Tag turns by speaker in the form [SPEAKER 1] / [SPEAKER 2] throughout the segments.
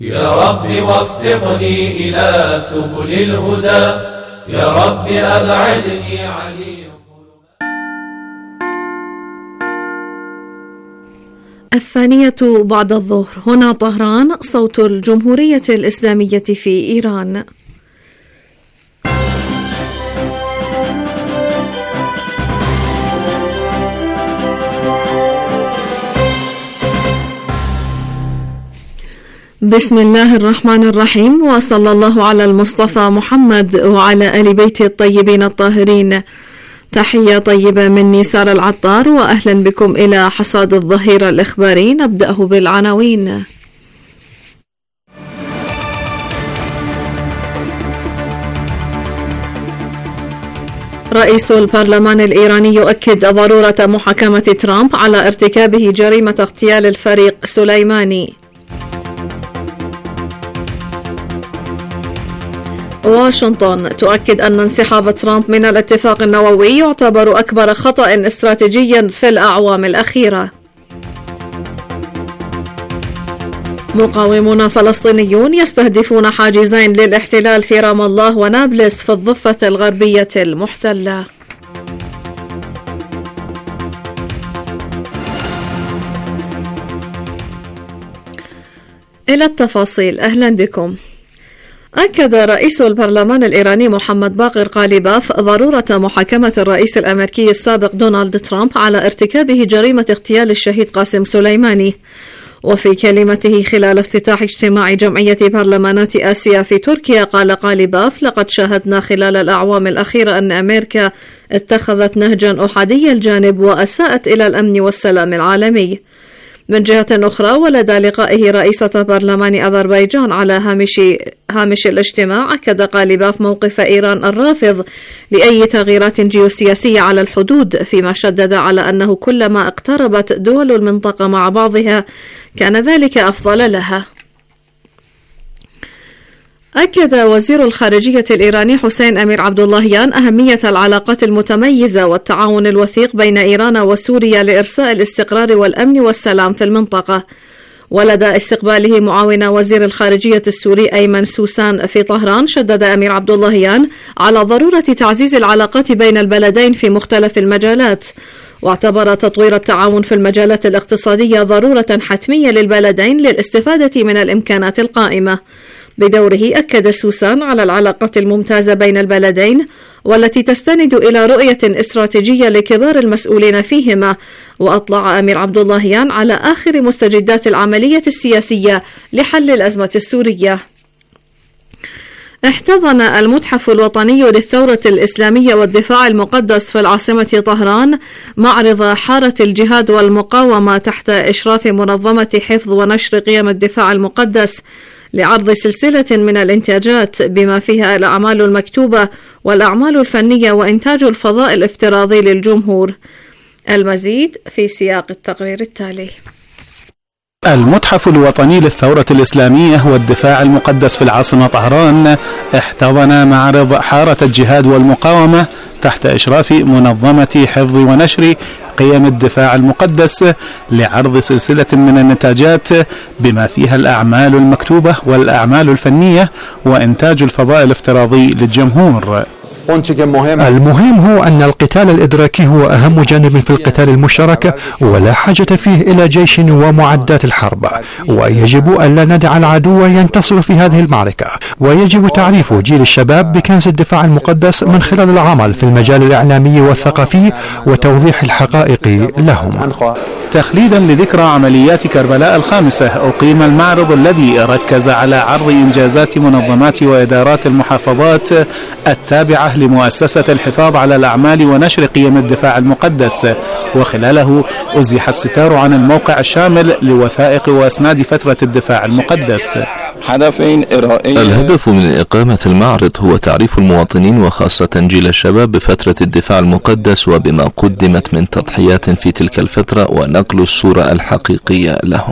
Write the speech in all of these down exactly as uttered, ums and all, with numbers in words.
[SPEAKER 1] يا رب وفقني إلى سبل الهدى، يا رب أبعدني عن
[SPEAKER 2] الثانية بعد الظهر. هنا طهران، صوت الجمهورية الإسلامية في إيران. بسم الله الرحمن الرحيم، وصلى الله على المصطفى محمد وعلى آل بيته الطيبين الطاهرين. تحية طيبة مني سارة العطار، وأهلا بكم إلى حصاد الظهيرة الإخباري. نبدأه بالعناوين. رئيس البرلمان الإيراني يؤكد ضرورة محاكمة ترامب على ارتكابه جريمة اغتيال الفريق سليماني. واشنطن تؤكد أن انسحاب ترامب من الاتفاق النووي يعتبر أكبر خطأ استراتيجي في الأعوام الأخيرة. مقاومون فلسطينيون يستهدفون حاجزين للاحتلال في رام الله ونابلس في الضفة الغربية المحتلة. إلى التفاصيل، أهلا بكم. أكد رئيس البرلمان الإيراني محمد باقر قاليباف ضرورة محاكمة الرئيس الأمريكي السابق دونالد ترامب على ارتكابه جريمة اغتيال الشهيد قاسم سليماني. وفي كلمته خلال افتتاح اجتماع جمعية برلمانات آسيا في تركيا، قال قاليباف: لقد شاهدنا خلال الأعوام الأخيرة أن أمريكا اتخذت نهجا أحادي الجانب وأساءت إلى الأمن والسلام العالمي. من جهة أخرى، ولدى لقائه رئيسة برلمان أذربيجان على هامش هامش الاجتماع، أكد قاليباف موقف إيران الرافض لأي تغييرات جيوسياسية على الحدود، فيما شدد على أنه كلما اقتربت دول المنطقة مع بعضها كان ذلك أفضل لها. أكد وزير الخارجية الإيراني حسين أمير عبد اللهيان أهمية العلاقات المتميزة والتعاون الوثيق بين إيران وسوريا لإرساء الاستقرار والأمن والسلام في المنطقة. ولدى استقباله معاون وزير الخارجية السوري أيمن سوسان في طهران، شدد أمير عبد اللهيان على ضرورة تعزيز العلاقات بين البلدين في مختلف المجالات، واعتبر تطوير التعاون في المجالات الاقتصادية ضرورة حتمية للبلدين للاستفادة من الإمكانات القائمة. بدوره أكد سوسان على العلاقات الممتازة بين البلدين، والتي تستند إلى رؤية استراتيجية لكبار المسؤولين فيهما. وأطلع أمير عبد اللهيان على آخر مستجدات العملية السياسية لحل الأزمة السورية. احتضن المتحف الوطني للثورة الإسلامية والدفاع المقدس في العاصمة طهران معرض حارة الجهاد والمقاومة تحت إشراف منظمة حفظ ونشر قيم الدفاع المقدس، لعرض سلسلة من الإنتاجات بما فيها الأعمال المكتوبة والأعمال الفنية وإنتاج الفضاء الافتراضي للجمهور. المزيد في سياق التقرير التالي.
[SPEAKER 3] المتحف الوطني للثورة الإسلامية والدفاع المقدس في العاصمة طهران احتضن معرض حارة الجهاد والمقاومة تحت إشراف منظمة حفظ ونشر قيم الدفاع المقدس، لعرض سلسلة من النتاجات بما فيها الأعمال المكتوبة والأعمال الفنية وإنتاج الفضاء الافتراضي للجمهور.
[SPEAKER 4] المهم هو أن القتال الإدراكي هو أهم جانب في القتال المشترك، ولا حاجة فيه إلى جيش ومعدات الحرب، ويجب ألا ندع العدو ينتصر في هذه المعركة، ويجب تعريف جيل الشباب بكنز الدفاع المقدس من خلال العمل في المجال الإعلامي والثقافي وتوضيح الحقائق لهم.
[SPEAKER 3] تخليدا لذكرى عمليات كربلاء الخامسة، أقيم المعرض الذي ركز على عرض إنجازات منظمات وإدارات المحافظات التابعة لمؤسسة الحفاظ على الأعمال ونشر قيم الدفاع المقدس، وخلاله أزيح الستار عن الموقع الشامل لوثائق وأسناد فترة الدفاع المقدس.
[SPEAKER 5] الهدف من إقامة المعرض هو تعريف المواطنين وخاصة جيل الشباب بفترة الدفاع المقدس وبما قدمت من تضحيات في تلك الفترة، ونقل الصورة الحقيقية لهم.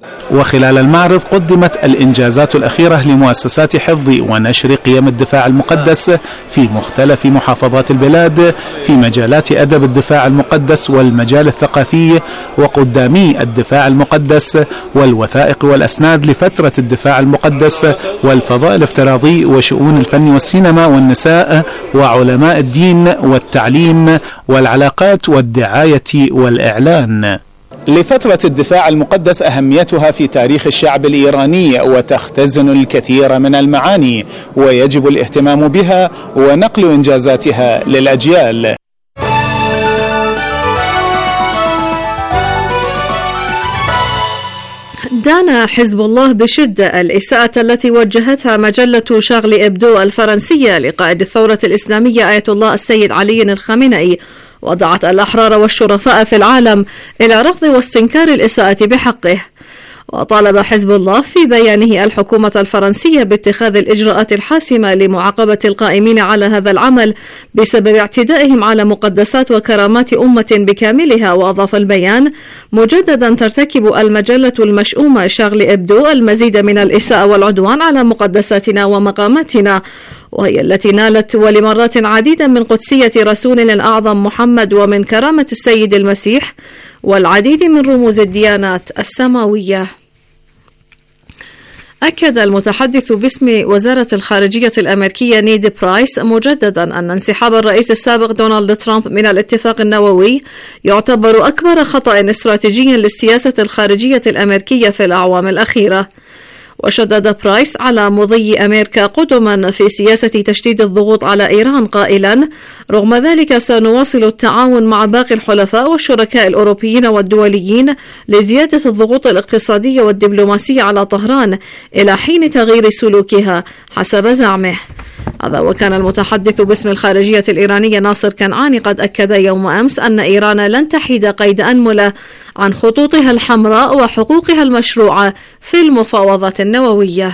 [SPEAKER 3] وخلال المعرض قدمت الإنجازات الأخيرة لمؤسسات حفظ ونشر قيم الدفاع المقدس في مختلف محافظات البلاد في مجالات أدب الدفاع المقدس والمجال الثقافي وقدامي الدفاع المقدس والوثائق والأسناد لفترة الدفاع المقدس والفضاء الافتراضي وشؤون الفن والسينما والنساء وعلماء الدين والتعليم والعلاقات والدعاية والإعلان. لفترة الدفاع المقدس أهميتها في تاريخ الشعب الإيراني وتختزن الكثير من المعاني، ويجب الاهتمام بها ونقل إنجازاتها للأجيال.
[SPEAKER 2] دان حزب الله بشدة الإساءة التي وجهتها مجلة شارلي إبدو الفرنسية لقائد الثورة الإسلامية آية الله السيد علي الخامنئي، ودعت الأحرار والشرفاء في العالم إلى رفض واستنكار الإساءة بحقه. وطالب حزب الله في بيانه الحكومة الفرنسية باتخاذ الإجراءات الحاسمة لمعاقبة القائمين على هذا العمل بسبب اعتدائهم على مقدسات وكرامات أمة بكاملها. وأضاف البيان: مجددا ترتكب المجلة المشؤومة شارلي إبدو المزيد من الإساءة والعدوان على مقدساتنا ومقاماتنا، وهي التي نالت ولمرات عديدة من قدسية رسولنا الأعظم محمد ومن كرامة السيد المسيح والعديد من رموز الديانات السماوية. أكد المتحدث باسم وزارة الخارجية الأمريكية نيد برايس مجددا أن انسحاب الرئيس السابق دونالد ترامب من الاتفاق النووي يعتبر أكبر خطأ استراتيجي للسياسة الخارجية الأمريكية في الأعوام الأخيرة. وشدد برايس على مضي أمريكا قدما في سياسة تشديد الضغوط على إيران قائلا: رغم ذلك سنواصل التعاون مع باقي الحلفاء والشركاء الأوروبيين والدوليين لزيادة الضغوط الاقتصادية والدبلوماسية على طهران إلى حين تغيير سلوكها حسب زعمه. هذا وكان المتحدث باسم الخارجية الإيرانية ناصر كنعاني قد أكد يوم أمس أن إيران لن تحيد قيد أنملة عن خطوطها الحمراء وحقوقها المشروعة في المفاوضات النووية.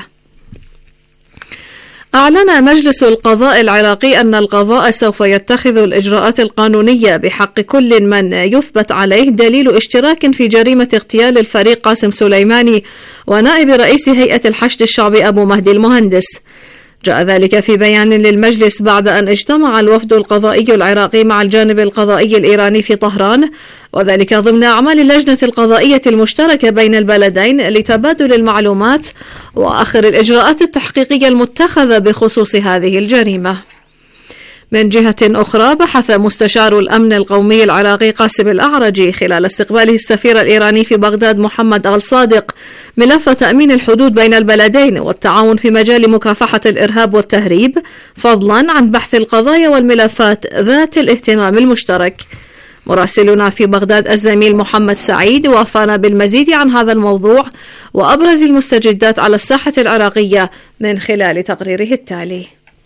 [SPEAKER 2] أعلن مجلس القضاء العراقي أن القضاء سوف يتخذ الإجراءات القانونية بحق كل من يثبت عليه دليل اشتراك في جريمة اغتيال الفريق قاسم سليماني ونائب رئيس هيئة الحشد الشعبي أبو مهدي المهندس. جاء ذلك في بيان للمجلس بعد أن اجتمع الوفد القضائي العراقي مع الجانب القضائي الإيراني في طهران، وذلك ضمن أعمال اللجنة القضائية المشتركة بين البلدين لتبادل المعلومات وآخر الإجراءات التحقيقية المتخذة بخصوص هذه الجريمة. من جهة أخرى، بحث مستشار الأمن القومي العراقي قاسم الأعرجي خلال استقباله السفير الإيراني في بغداد محمد آل صادق ملف تأمين الحدود بين البلدين والتعاون في مجال مكافحة الإرهاب والتهريب، فضلا عن بحث القضايا والملفات ذات الاهتمام المشترك. مراسلنا في بغداد الزميل محمد سعيد وافانا بالمزيد عن هذا الموضوع وأبرز المستجدات على الساحة العراقية من خلال تقريره التالي.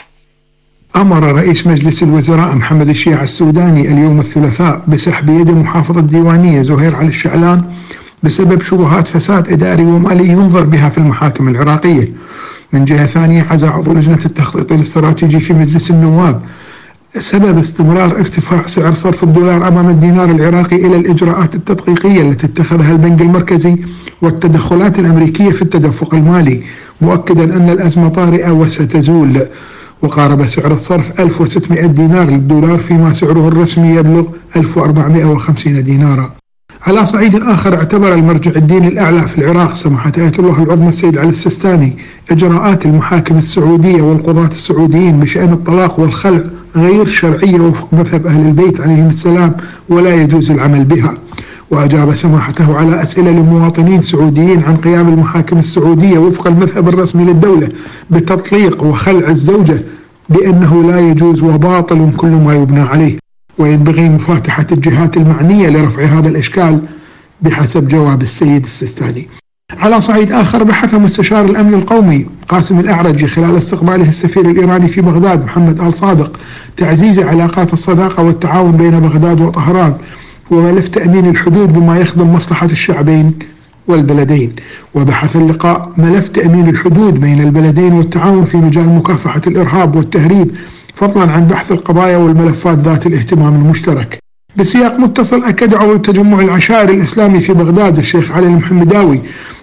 [SPEAKER 6] أمر رئيس مجلس الوزراء محمد الشيع السوداني اليوم الثلاثاء بسحب يد محافظ الديوانية زهير علي الشعلان بسبب شبهات فساد إداري ومالي ينظر بها في المحاكم العراقية. من جهة ثانية، عزا عضو لجنة التخطيط الاستراتيجي في مجلس النواب سبب استمرار ارتفاع سعر صرف الدولار أمام الدينار العراقي إلى الإجراءات التدقيقية التي اتخذها البنك المركزي والتدخلات الأمريكية في التدفق المالي، مؤكدا أن الأزمة طارئة وستزول. وقارب سعر الصرف ألف وستمائة دينار للدولار، فيما سعره الرسمي يبلغ ألف وأربعمائة وخمسين دينارا. على صعيد آخر، اعتبر المرجع الديني الأعلى في العراق سماحة آية الله العظمى السيد علي السيستاني إجراءات المحاكم السعودية والقضاة السعوديين بشأن الطلاق والخلع غير شرعية وفق مذهب أهل البيت عليهم السلام، ولا يجوز العمل بها. وأجاب سماحته على أسئلة لمواطنين سعوديين عن قيام المحاكم السعودية وفق المذهب الرسمي للدولة بتطليق وخلع الزوجة بأنه لا يجوز وباطل كل ما يبنى عليه، وينبغي مفاتحة الجهات المعنية لرفع هذا الإشكال بحسب جواب السيد السيستاني. على صعيد آخر، بحث مستشار الأمن القومي قاسم الأعرجي خلال استقباله السفير الإيراني في بغداد محمد آل صادق تعزيز علاقات الصداقة والتعاون بين بغداد وطهران وملف تأمين الحدود بما يخدم مصلحة الشعبين والبلدين. وبحث اللقاء ملف تأمين الحدود بين البلدين والتعاون في مجال مكافحة الإرهاب والتهريب، فضلا عن بحث القضايا والملفات ذات الاهتمام المشترك. بسياق متصل، أكد عضو التجمع العشائري الإسلامي في بغداد الشيخ علي المحمداوي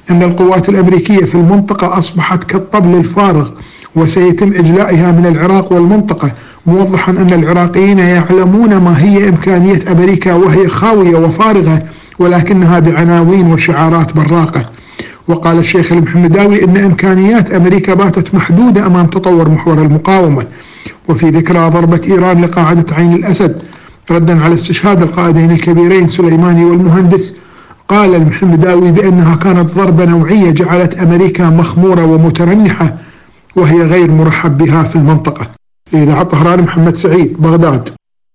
[SPEAKER 6] أن القوات الأمريكية في المنطقة أصبحت كالطبل الفارغ وسيتم إجلائها من العراق والمنطقة، موضحا أن العراقيين يعلمون ما هي إمكانية أمريكا وهي خاوية وفارغة ولكنها بعناوين وشعارات براقة. وقال الشيخ المحمداوي إن إمكانيات أمريكا باتت محدودة أمام تطور محور المقاومة. وفي ذكرى ضربة إيران لقاعدة عين الأسد ردا على استشهاد القائدين الكبيرين سليماني والمهندس، قال المحمداوي بأنها كانت ضربة نوعية جعلت أمريكا مخمورة ومترنحة وهي غير مرحب بها في المنطقة. إذاعة طهران، محمد سعيد، بغداد.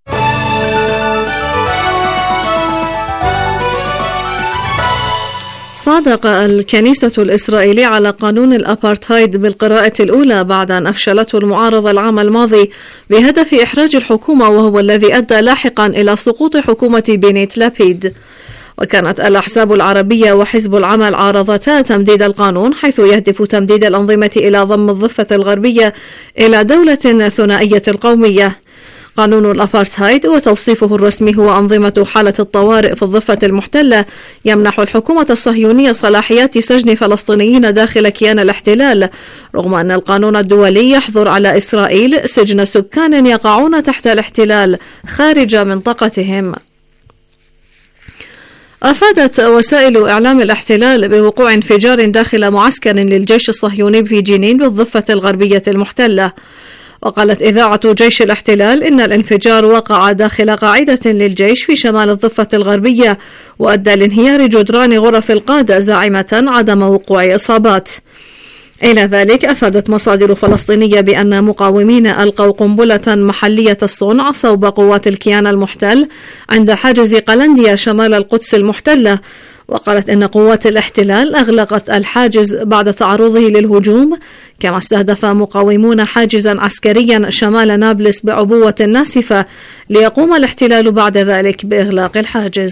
[SPEAKER 2] صادق الكنيسة الإسرائيلية على قانون الأبارتهايد بالقراءة الأولى بعد أن أفشلته المعارضة العام الماضي بهدف إحراج الحكومة، وهو الذي أدى لاحقا إلى سقوط حكومة بنيت لابيد. وكانت الأحزاب العربية وحزب العمل عارضتا تمديد القانون، حيث يهدف تمديد الأنظمة إلى ضم الضفة الغربية إلى دولة ثنائية القومية. قانون الأبارتهايد وتوصيفه الرسمي هو أنظمة حالة الطوارئ في الضفة المحتلة، يمنح الحكومة الصهيونية صلاحيات سجن فلسطينيين داخل كيان الاحتلال، رغم أن القانون الدولي يحظر على إسرائيل سجن سكان يقعون تحت الاحتلال خارج منطقتهم. أفادت وسائل إعلام الاحتلال بوقوع انفجار داخل معسكر للجيش الصهيوني في جنين بالضفة الغربية المحتلة. وقالت إذاعة جيش الاحتلال إن الانفجار وقع داخل قاعدة للجيش في شمال الضفة الغربية، وأدى لانهيار جدران غرف القادة، زاعمة عدم وقوع إصابات. إلى ذلك أفادت مصادر فلسطينية بأن مقاومين ألقوا قنبلة محلية الصنع صوب قوات الكيان المحتل عند حاجز قلنديا شمال القدس المحتلة. وقالت إن قوات الاحتلال أغلقت الحاجز بعد تعرضه للهجوم، كما استهدف مقاومون حاجزا عسكريا شمال نابلس بعبوة ناسفة، ليقوم الاحتلال بعد ذلك بإغلاق الحاجز.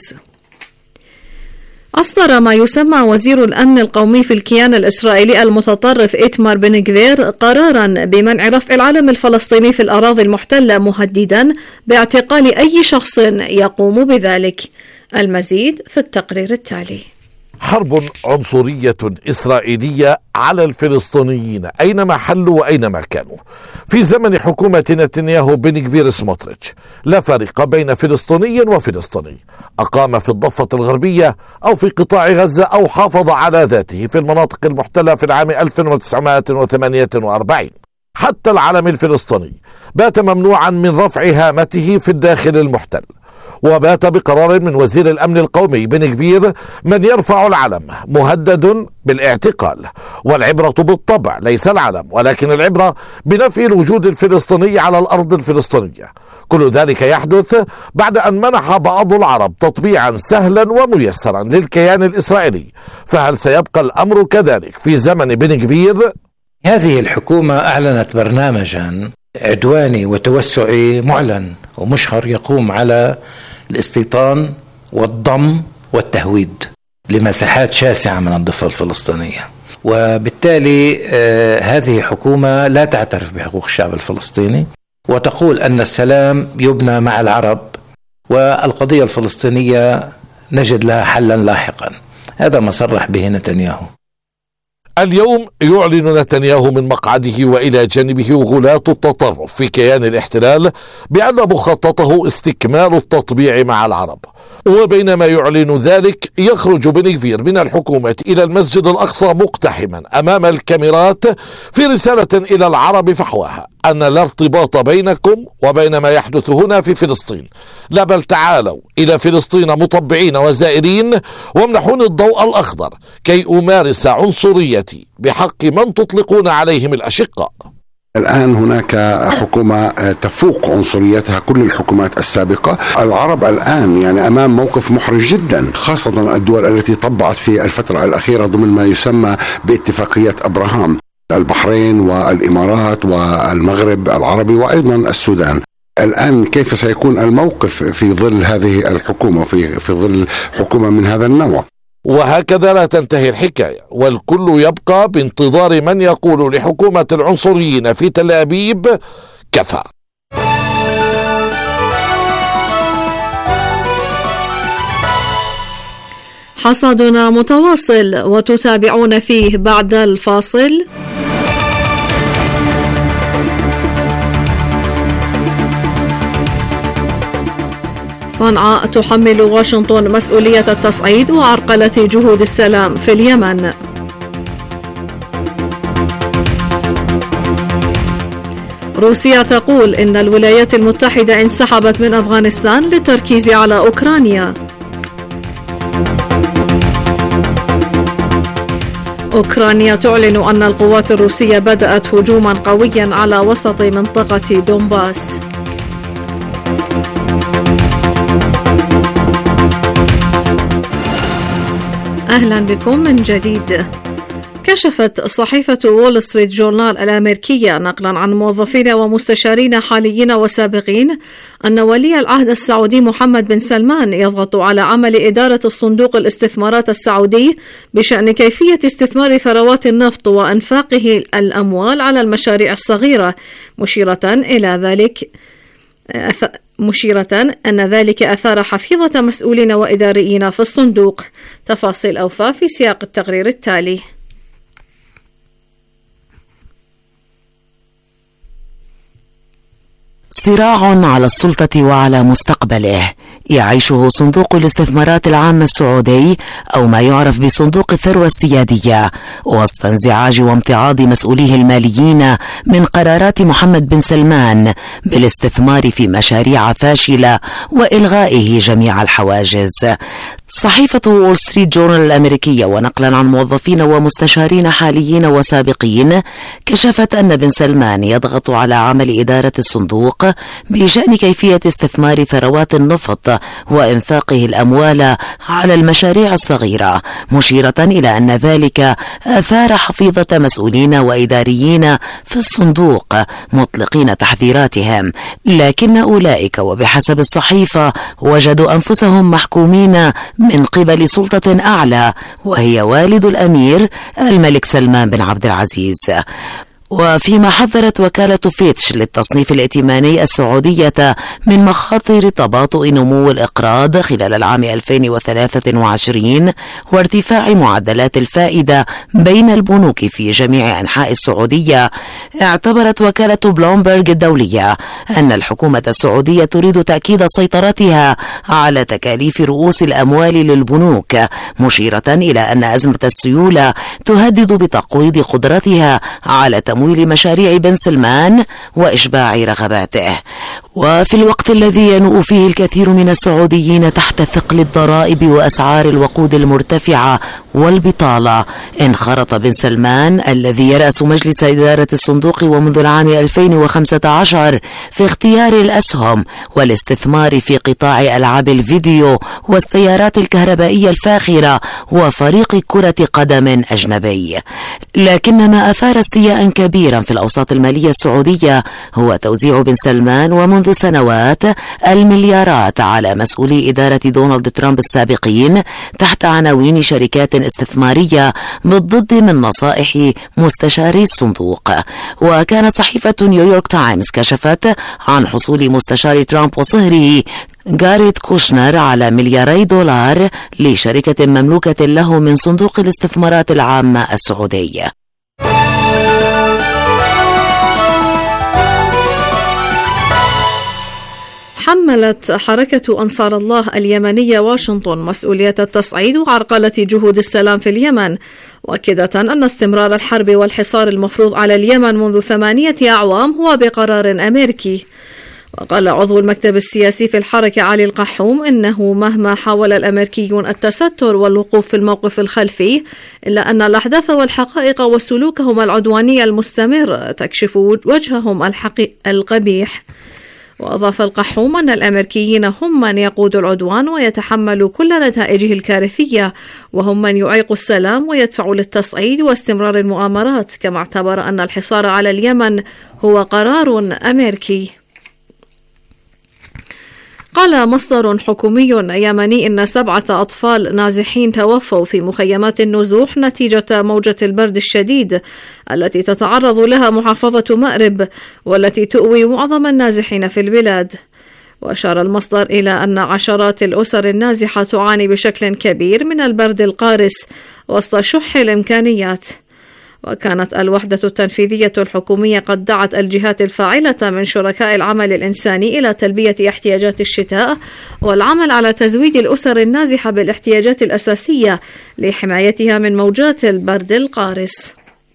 [SPEAKER 2] أصدر ما يسمى وزير الأمن القومي في الكيان الإسرائيلي المتطرف إيتمار بن غفير قرارا بمنع رفع العلم الفلسطيني في الأراضي المحتلة، مهددا باعتقال أي شخص يقوم بذلك. المزيد في التقرير التالي.
[SPEAKER 7] حرب عنصرية إسرائيلية على الفلسطينيين أينما حلوا وأينما كانوا. في زمن حكومة نتنياهو بن غفير سموتريتش لا فرق بين فلسطيني وفلسطيني، أقام في الضفة الغربية أو في قطاع غزة أو حافظ على ذاته في المناطق المحتلة في العام ألف وتسعمائة وثمانية وأربعين. حتى العلم الفلسطيني بات ممنوعا من رفع هامته في الداخل المحتل، وبات بقرار من وزير الأمن القومي بن غفير من يرفع العلم مهدد بالاعتقال. والعبرة بالطبع ليس العلم، ولكن العبرة بنفي الوجود الفلسطيني على الأرض الفلسطينية. كل ذلك يحدث بعد أن منح بعض العرب تطبيعا سهلا وميسرا للكيان الإسرائيلي. فهل سيبقى الأمر كذلك في زمن بن غفير؟
[SPEAKER 8] هذه الحكومة أعلنت برنامجا عدواني وتوسعي معلن ومشهر يقوم على الاستيطان والضم والتهويد لمساحات شاسعة من الضفة الفلسطينية، وبالتالي آه هذه حكومة لا تعترف بحقوق الشعب الفلسطيني، وتقول أن السلام يبنى مع العرب والقضية الفلسطينية نجد لها حلا لاحقا. هذا ما صرح به نتنياهو.
[SPEAKER 7] اليوم يعلن نتنياهو من مقعده وإلى جانبه غلاة التطرف في كيان الاحتلال بأن مخططه استكمال التطبيع مع العرب. وبينما يعلن ذلك يخرج بن غفير من الحكومة إلى المسجد الأقصى مقتحما أمام الكاميرات في رسالة إلى العرب فحواها أن لا ارتباط بينكم وبين ما يحدث هنا في فلسطين، لا بل تعالوا إلى فلسطين مطبعين وزائرين وامنحوني الضوء الأخضر كي أمارس عنصريتي بحق من تطلقون عليهم الأشقاء.
[SPEAKER 9] الآن هناك حكومة تفوق عنصريتها كل الحكومات السابقة. العرب الآن يعني أمام موقف محرج جدا، خاصة الدول التي طبعت في الفترة الأخيرة ضمن ما يسمى باتفاقية أبراهام، البحرين والإمارات والمغرب العربي وأيضا السودان. الآن كيف سيكون الموقف في ظل هذه الحكومة وفي في ظل حكومة من هذا النوع؟
[SPEAKER 7] وهكذا لا تنتهي الحكاية، والكل يبقى بانتظار من يقول لحكومة العنصريين في تل أبيب كفى.
[SPEAKER 2] حصادنا متواصل وتتابعون فيه بعد الفاصل. صنعاء تحمل واشنطن مسؤولية التصعيد وعرقلة جهود السلام في اليمن. روسيا تقول إن الولايات المتحدة انسحبت من أفغانستان للتركيز على أوكرانيا. أوكرانيا تعلن أن القوات الروسية بدأت هجوما قويا على وسط منطقة دونباس. أهلا بكم من جديد. كشفت صحيفة وول ستريت جورنال الأمريكية نقلا عن موظفين ومستشارين حاليين وسابقين أن ولي العهد السعودي محمد بن سلمان يضغط على عمل إدارة الصندوق الاستثمارات السعودي بشأن كيفية استثمار ثروات النفط وإنفاقه الأموال على المشاريع الصغيرة، مشيرة إلى ذلك أث... مشيرة أن ذلك أثار حفيظة مسؤولين وإداريين في الصندوق. تفاصيل أوفى في سياق التقرير التالي.
[SPEAKER 10] صراع على السلطة وعلى مستقبله يعيشه صندوق الاستثمارات العامة السعودي أو ما يعرف بصندوق الثروة السيادية وسط انزعاج وامتعاض مسؤوليه الماليين من قرارات محمد بن سلمان بالاستثمار في مشاريع فاشلة وإلغائه جميع الحواجز. صحيفة وول ستريت جورنال الأمريكية ونقلا عن موظفين ومستشارين حاليين وسابقين كشفت أن بن سلمان يضغط على عمل إدارة الصندوق بشأن كيفية استثمار ثروات النفط وإنفاقه الأموال على المشاريع الصغيرة، مشيرة إلى أن ذلك أثار حفيظة مسؤولين وإداريين في الصندوق مطلقين تحذيراتهم، لكن أولئك وبحسب الصحيفة وجدوا أنفسهم محكومين من قبل سلطة أعلى وهي والد الأمير الملك سلمان بن عبد العزيز. وفيما حذرت وكالة فيتش للتصنيف الائتماني السعودية من مخاطر تباطؤ نمو الإقراض خلال العام ألفين وثلاثة وعشرين وارتفاع معدلات الفائدة بين البنوك في جميع أنحاء السعودية، اعتبرت وكالة بلومبرج الدولية أن الحكومة السعودية تريد تأكيد سيطرتها على تكاليف رؤوس الأموال للبنوك، مشيرة إلى أن أزمة السيولة تهدد بتقويض قدرتها على تمويل مشاريع بن سلمان وإشباع رغباته. وفي الوقت الذي ينوء فيه الكثير من السعوديين تحت ثقل الضرائب وأسعار الوقود المرتفعة والبطالة، انخرط بن سلمان الذي يرأس مجلس إدارة الصندوق ومنذ العام ألفين وخمسة عشر في اختيار الأسهم والاستثمار في قطاع ألعاب الفيديو والسيارات الكهربائية الفاخرة وفريق كرة قدم أجنبي. لكن ما أثار استياء كبيرا في الأوساط المالية السعودية هو توزيع بن سلمان ومنذ سنوات المليارات على مسؤولي إدارة دونالد ترامب السابقين تحت عناوين شركات استثمارية بالضد من نصائح مستشاري الصندوق. وكانت صحيفة نيويورك تايمز كشفت عن حصول مستشار ترامب وصهره جاريت كوشنر على ملياري دولار لشركة مملوكة له من صندوق الاستثمارات العامة السعودي.
[SPEAKER 2] حملت حركة أنصار الله اليمنية واشنطن مسؤولية التصعيد وعرقلة جهود السلام في اليمن، مؤكدة أن استمرار الحرب والحصار المفروض على اليمن منذ ثمانية أعوام هو بقرار أمريكي. وقال عضو المكتب السياسي في الحركة علي القحوم إنه مهما حاول الأمريكيون التستر والوقوف في الموقف الخلفي إلا أن الأحداث والحقائق وسلوكهم العدواني المستمر تكشف وجههم الحقيقي القبيح. وأضاف القحوم أن الأمريكيين هم من يقودوا العدوان ويتحملوا كل نتائجه الكارثية، وهم من يعيقوا السلام ويدفعوا للتصعيد واستمرار المؤامرات، كما اعتبر أن الحصار على اليمن هو قرار أمريكي. قال مصدر حكومي يمني إن سبعة أطفال نازحين توفوا في مخيمات النزوح نتيجة موجة البرد الشديد التي تتعرض لها محافظة مأرب والتي تؤوي معظم النازحين في البلاد. وأشار المصدر إلى أن عشرات الأسر النازحة تعاني بشكل كبير من البرد القارس وسط شح الإمكانيات. وكانت الوحدة التنفيذية الحكومية قد دعت الجهات الفاعلة من شركاء العمل الإنساني إلى تلبية احتياجات الشتاء والعمل على تزويد الأسر النازحة بالاحتياجات الأساسية لحمايتها من موجات البرد القارس.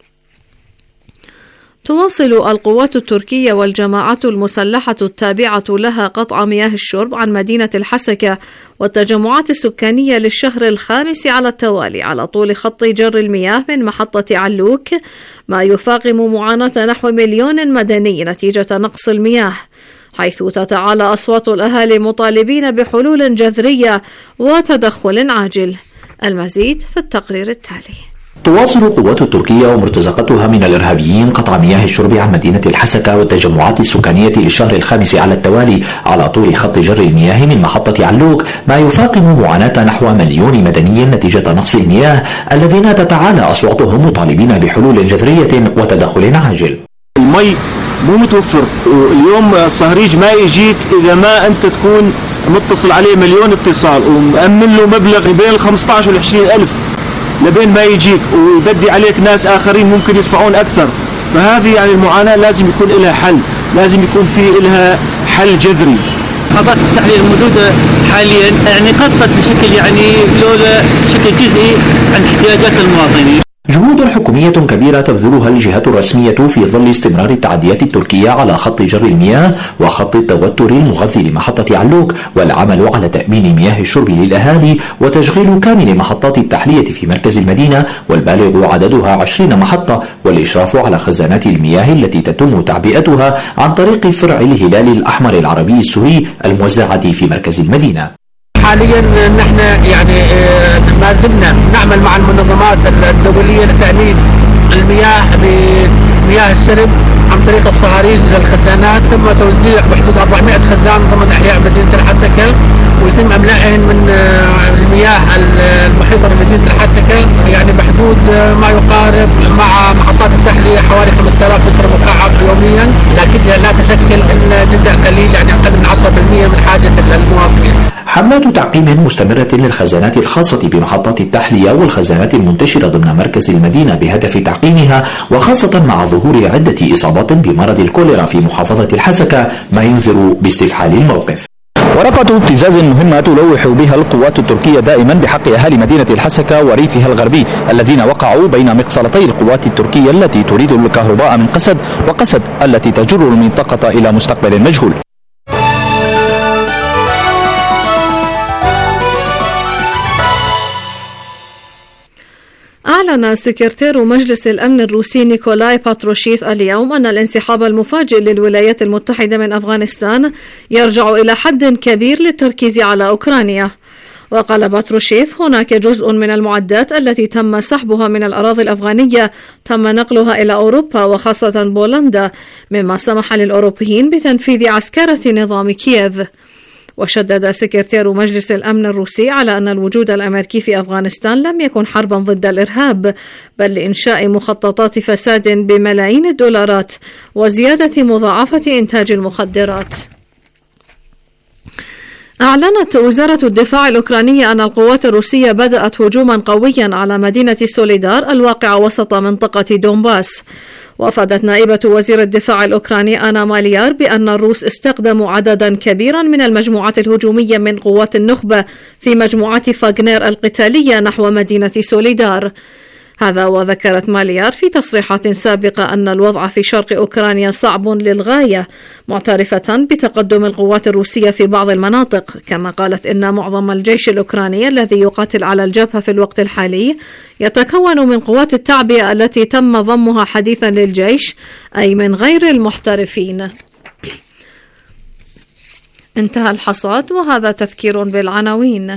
[SPEAKER 2] تواصل القوات التركية والجماعات المسلحة التابعة لها قطع مياه الشرب عن مدينة الحسكة والتجمعات السكانية للشهر الخامس على التوالي على طول خط جر المياه من محطة علوك، ما يفاقم معاناة نحو مليون مدني نتيجة نقص المياه، حيث تتعالى أصوات الأهالي مطالبين بحلول جذرية وتدخل عاجل. المزيد في التقرير التالي.
[SPEAKER 11] تواصل القوات التركية ومرتزقتها من الإرهابيين قطع مياه الشرب عن مدينة الحسكة والتجمعات السكانية للشهر الخامس على التوالي على طول خط جر المياه من محطة علوك، ما يفاقم معاناة نحو مليون مدني نتيجة نقص المياه الذين تتعالى أصواتهم مطالبين بحلول جذرية وتدخل عاجل.
[SPEAKER 12] المي مو متوفر، اليوم الصهريج ما يجيك إذا ما أنت تكون متصل عليه مليون اتصال ومأمن له مبلغ بين الخمسة عشر والعشرين ألف لبين ما يجيك، ويبدي عليك ناس آخرين ممكن يدفعون أكثر. فهذه يعني المعاناة لازم يكون لها حل، لازم يكون في لها حل جذري.
[SPEAKER 13] محطات التحلية الموجودة حاليا يعني قطت بشكل يعني لولا بشكل جزئي عن احتياجات المواطنين.
[SPEAKER 11] جهود حكومية كبيرة تبذلها الجهات الرسمية في ظل استمرار التعديات التركية على خط جر المياه وخط التوتر المغذي لمحطة علوك، والعمل على تأمين مياه الشرب للأهالي وتشغيل كامل محطات التحلية في مركز المدينة والبالغ عددها عشرين محطة، والإشراف على خزانات المياه التي تتم تعبئتها عن طريق فرع الهلال الأحمر العربي السوري الموزعة في مركز المدينة.
[SPEAKER 14] حاليا نحن يعني ما زلنا نعمل مع المنظمات الدولية لتأمين المياه بمياه الشرب عن طريق الصهاريج للخزانات. تم توزيع بحدود أربعمائة خزان ضمن أحياء مدينة الحسكة، ويتم إملائهن من المياه المحيطة بمدينة الحسكة يعني بحدود ما يقارب مع محطات التحلية حوالي خمسة آلاف متر مكعب يوميا، لكن لا تشكل جزء قليل يعني أقل من عشرة بالمئة من حاجة المواطنين.
[SPEAKER 11] حملات تعقيم مستمرة للخزانات الخاصة بمحطات التحلية والخزانات المنتشرة ضمن مركز المدينة بهدف تعقيمها، وخاصة مع ظهور عدة إصابات بمرض الكوليرا في محافظة الحسكة، ما ينذر باستفحال الموقف.
[SPEAKER 15] ورقة ابتزاز مهمة تلوح بها القوات التركية دائما بحق أهالي مدينة الحسكة وريفها الغربي الذين وقعوا بين مقصلتي القوات التركية التي تريد الكهرباء من قسد، وقسد التي تجر المنطقة إلى مستقبل مجهول.
[SPEAKER 2] أعلن سكرتير مجلس الأمن الروسي نيكولاي باتروشيف اليوم أن الانسحاب المفاجئ للولايات المتحدة من أفغانستان يرجع إلى حد كبير للتركيز على أوكرانيا. وقال باتروشيف: هناك جزء من المعدات التي تم سحبها من الأراضي الأفغانية تم نقلها إلى أوروبا وخاصة بولندا، مما سمح للأوروبيين بتنفيذ عسكرة نظام كييف. وشدد سكرتير مجلس الأمن الروسي على أن الوجود الأمريكي في أفغانستان لم يكن حربا ضد الإرهاب، بل لإنشاء مخططات فساد بملايين الدولارات وزيادة مضاعفة إنتاج المخدرات. أعلنت وزارة الدفاع الأوكرانية أن القوات الروسية بدأت هجوما قويا على مدينة سوليدار الواقعة وسط منطقة دونباس. وأفادت نائبة وزير الدفاع الأوكراني أنا ماليار بأن الروس استخدموا عددا كبيرا من المجموعات الهجومية من قوات النخبة في مجموعات فاغنير القتالية نحو مدينة سوليدار. هذا وذكرت ماليار في تصريحات سابقة أن الوضع في شرق أوكرانيا صعب للغاية، معترفة بتقدم القوات الروسية في بعض المناطق. كما قالت إن معظم الجيش الأوكراني الذي يقاتل على الجبهة في الوقت الحالي يتكون من قوات التعبئة التي تم ضمها حديثا للجيش، أي من غير المحترفين. انتهى الحصاد، وهذا تذكير بالعناوين.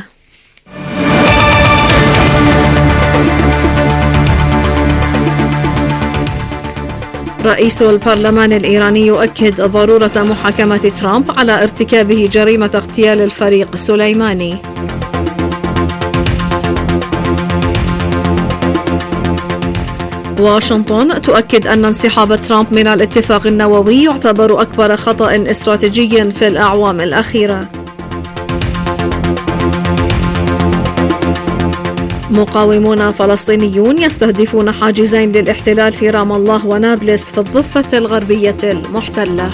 [SPEAKER 2] رئيس البرلمان الإيراني يؤكد ضرورة محاكمة ترامب على ارتكابه جريمة اغتيال الفريق سليماني. واشنطن تؤكد أن انسحاب ترامب من الاتفاق النووي يعتبر أكبر خطأ استراتيجي في الأعوام الأخيرة. مقاومون فلسطينيون يستهدفون حاجزين للاحتلال في رام الله ونابلس في الضفة الغربية المحتلة.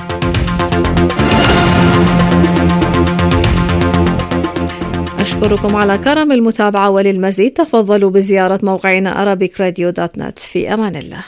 [SPEAKER 2] أشكركم على كرم المتابعة، وللمزيد تفضلوا بزيارة موقعنا أرابيك راديو دوت نت. في أمان الله.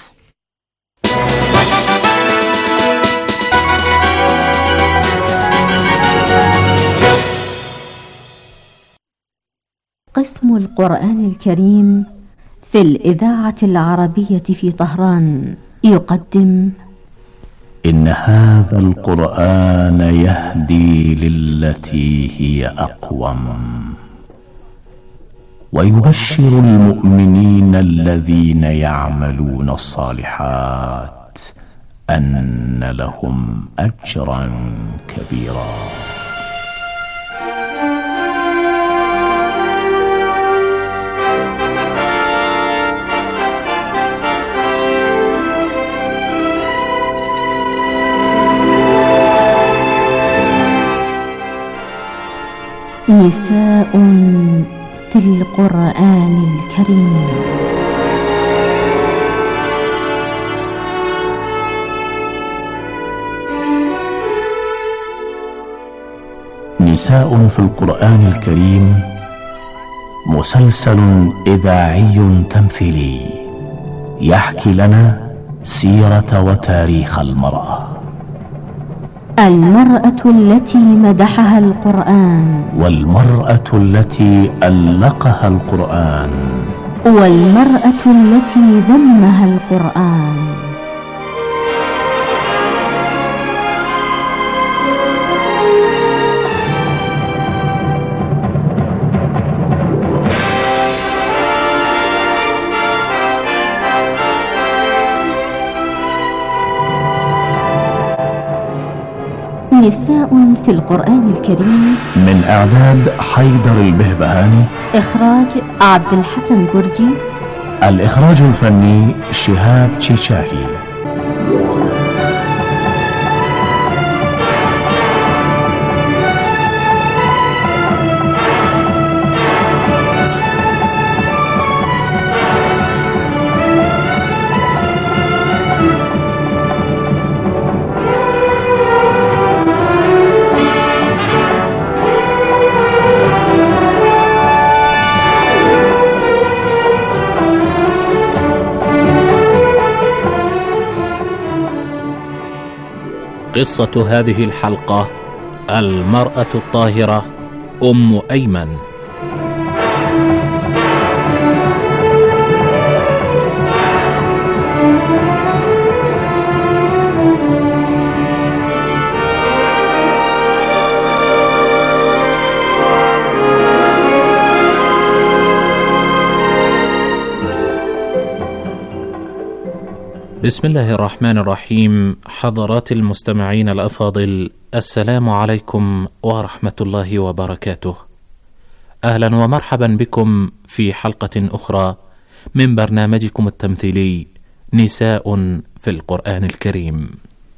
[SPEAKER 16] قسم القرآن الكريم في الإذاعة العربية في طهران يقدم:
[SPEAKER 17] إن هذا القرآن يهدي للتي هي أقوم ويبشر المؤمنين الذين يعملون الصالحات أن لهم أجرا كبيرا.
[SPEAKER 16] نساء في القرآن الكريم.
[SPEAKER 17] نساء في القرآن الكريم مسلسل إذاعي تمثيلي يحكي لنا سيرة وتاريخ المرأة،
[SPEAKER 16] المرأة التي مدحها القرآن،
[SPEAKER 17] والمرأة التي ألقها القرآن،
[SPEAKER 16] والمرأة التي ذمها القرآن. نساء في القرآن الكريم،
[SPEAKER 17] من إعداد حيدر البهبهاني،
[SPEAKER 16] إخراج عبد الحسن جرجي،
[SPEAKER 17] الإخراج الفني شهاب تشيشاهي.
[SPEAKER 18] قصة هذه الحلقة: المرأة الطاهرة أم أيمن. بسم الله الرحمن الرحيم. حضرات المستمعين الأفاضل، السلام عليكم ورحمة الله وبركاته. أهلا ومرحبا بكم في حلقة أخرى من برنامجكم التمثيلي نساء في القرآن الكريم.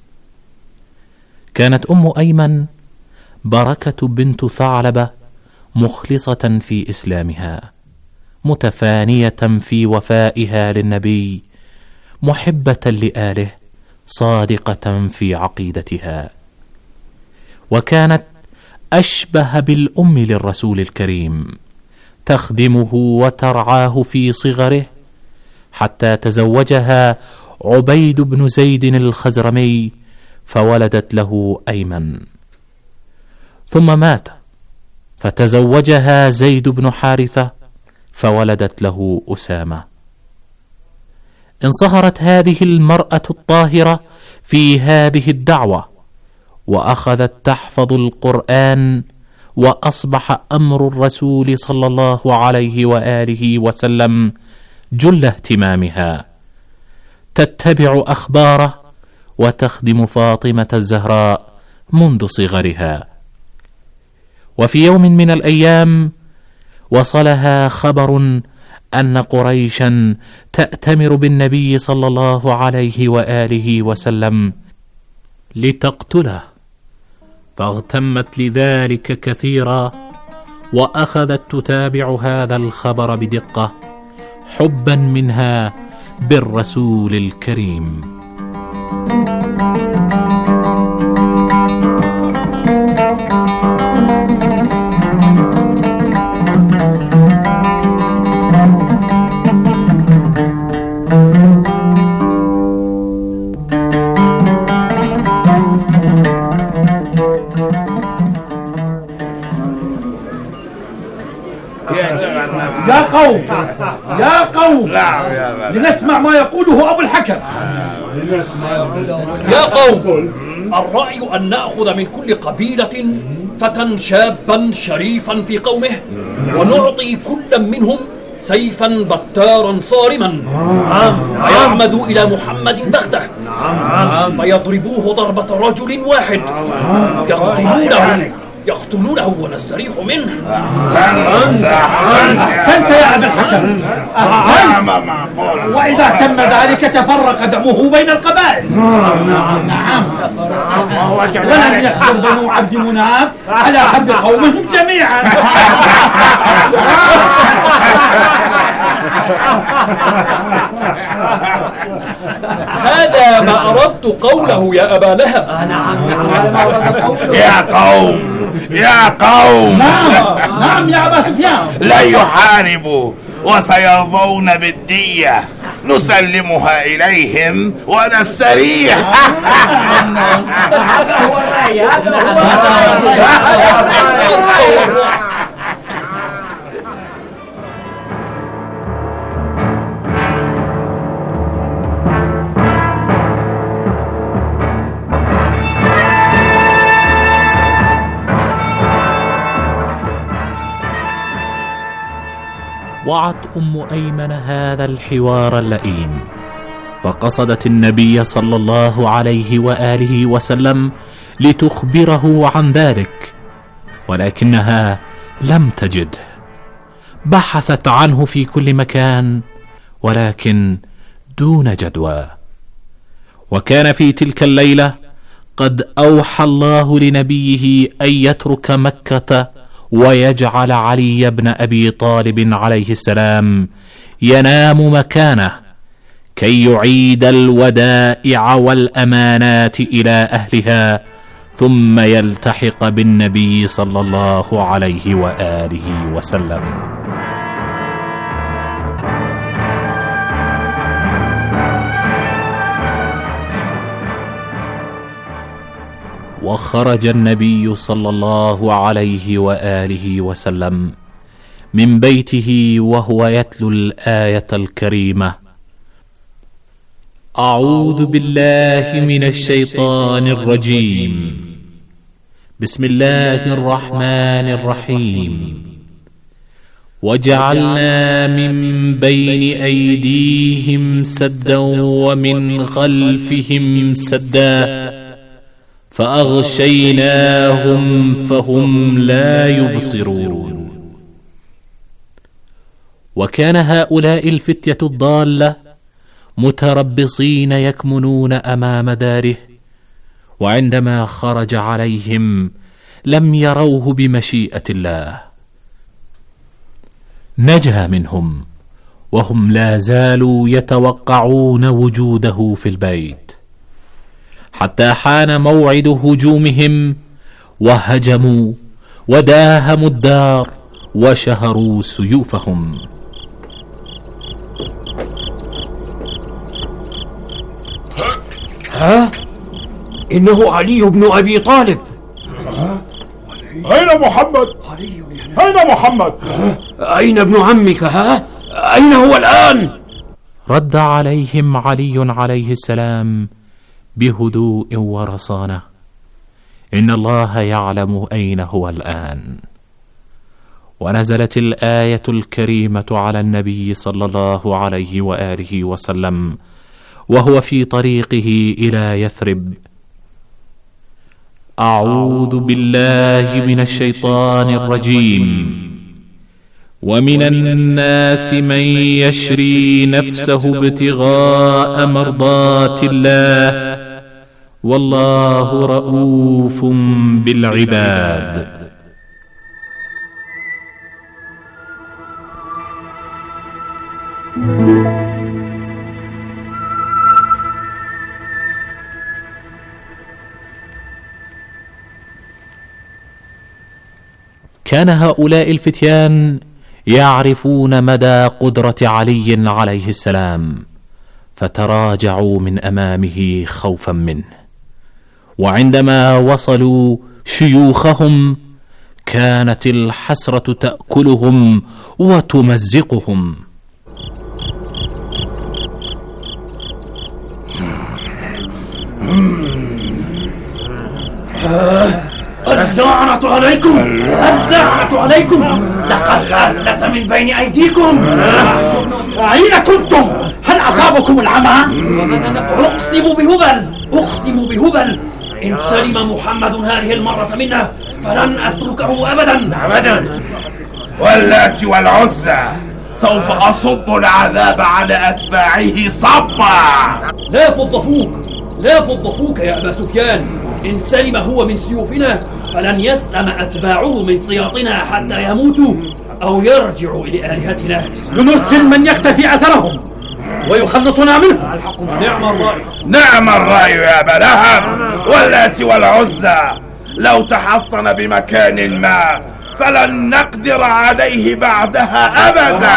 [SPEAKER 18] كانت أم أيمن بركة بنت ثعلبة مخلصة في إسلامها، متفانية في وفائها للنبي، محبة لآله، صادقة في عقيدتها، وكانت أشبه بالأم للرسول الكريم، تخدمه وترعاه في صغره حتى تزوجها عبيد بن زيد الخزرمي فولدت له أيمن، ثم مات فتزوجها زيد بن حارثة فولدت له أسامة. انصهرت هذه المرأة الطاهرة في هذه الدعوة، وأخذت تحفظ القرآن، وأصبح أمر الرسول صلى الله عليه وآله وسلم جل اهتمامها، تتبع أخباره وتخدم فاطمة الزهراء منذ صغرها. وفي يوم من الأيام وصلها خبر أن قريشا تأتمر بالنبي صلى الله عليه وآله وسلم لتقتله، فاغتمت لذلك كثيرا، وأخذت تتابع هذا الخبر بدقة حبا منها بالرسول الكريم.
[SPEAKER 19] يا قوم يا قوم لنسمع ما يقوله أبو الحكم.
[SPEAKER 20] يا قوم، الرأي أن نأخذ من كل قبيلة فتى شابا شريفا في قومه، ونعطي كل منهم سيفا بتارا صارما، فيعمدوا إلى محمد بغته فيضربوه ضربة رجل واحد، يقتلونه يقتلونه ونستريح منه.
[SPEAKER 19] أحسنت يا أبا الحكم، أحسنت. وإذا تم ذلك تفرق دمه بين القبائل. نعم نعم. ولم يخبر بنو عبد مناف على حرب قومهم جميعا.
[SPEAKER 20] هذا ما أردت قوله يا أبا لهب.
[SPEAKER 21] يا قوم يا قوم،
[SPEAKER 19] نعم نعم يا أبا سفيان،
[SPEAKER 21] لا يحاربوا وسيرضون بالدية، نسلمها إليهم ونستريح.
[SPEAKER 19] هذا هو الرأي، هذا هو الرأي.
[SPEAKER 18] وعت أم أيمن هذا الحوار اللئيم، فقصدت النبي صلى الله عليه وآله وسلم لتخبره عن ذلك، ولكنها لم تجده. بحثت عنه في كل مكان ولكن دون جدوى. وكان في تلك الليلة قد أوحى الله لنبيه أن يترك مكة ويجعل علي بن أبي طالب عليه السلام ينام مكانه كي يعيد الودائع والأمانات إلى أهلها، ثم يلتحق بالنبي صلى الله عليه وآله وسلم. وخرج النبي صلى الله عليه وآله وسلم من بيته وهو يتلو الآية الكريمة: أعوذ بالله من الشيطان الرجيم، بسم الله الرحمن الرحيم، وجعلنا من بين أيديهم سدا ومن خلفهم سدا فأغشيناهم فهم لا يبصرون. وكان هؤلاء الفتية الضالة متربصين يكمنون أمام داره، وعندما خرج عليهم لم يروه بمشيئة الله. نجا منهم وهم لا زالوا يتوقعون وجوده في البيت، حتى حان موعد هجومهم وهجموا وداهموا الدار وشهروا سيوفهم.
[SPEAKER 20] ها؟ إنه علي بن أبي طالب.
[SPEAKER 22] أين محمد؟ أين محمد؟
[SPEAKER 20] أين ابن عمك؟ ها؟ أين هو الآن؟
[SPEAKER 18] رد عليهم علي عليه السلام بهدوء ورصانة: إن الله يعلم أين هو الآن. ونزلت الآية الكريمة على النبي صلى الله عليه وآله وسلم وهو في طريقه إلى يثرب: أعوذ بالله من الشيطان الرجيم، ومن الناس من يشري نفسه ابتغاء مرضات الله والله رؤوف بالعباد. كان هؤلاء الفتيان يعرفون مدى قدرة علي عليه السلام، فتراجعوا من أمامه خوفا منه، وعندما وصلوا شيوخهم كانت الحسرة تأكلهم وتمزقهم.
[SPEAKER 19] اللعنة عليكم، اللعنة عليكم، لقد أفلت من بين أيديكم. أين كنتم؟ هل أصابكم العمى؟ أقسم بهبل، أقسم بهبل، إن سلم محمد هذه المرة منا فلن أتركه أبدا
[SPEAKER 21] أبدا. واللات والعزى سوف أصب العذاب على أتباعه صبا.
[SPEAKER 19] لا فض فوق، لا فض فوق يا أبا سفيان، إن سلم هو من سيوفنا فلن يسلم أتباعه من سياطنا حتى يموتوا أو يرجعوا إلى آلهتنا.
[SPEAKER 20] لنرسل من يختفي أثرهم ويخلصنا منه.
[SPEAKER 19] نعم الرأي،
[SPEAKER 21] نعم الرأي يا أبا لهب. واللات والعزى لو تحصن بمكان ما فلن نقدر عليه بعدها أبدا.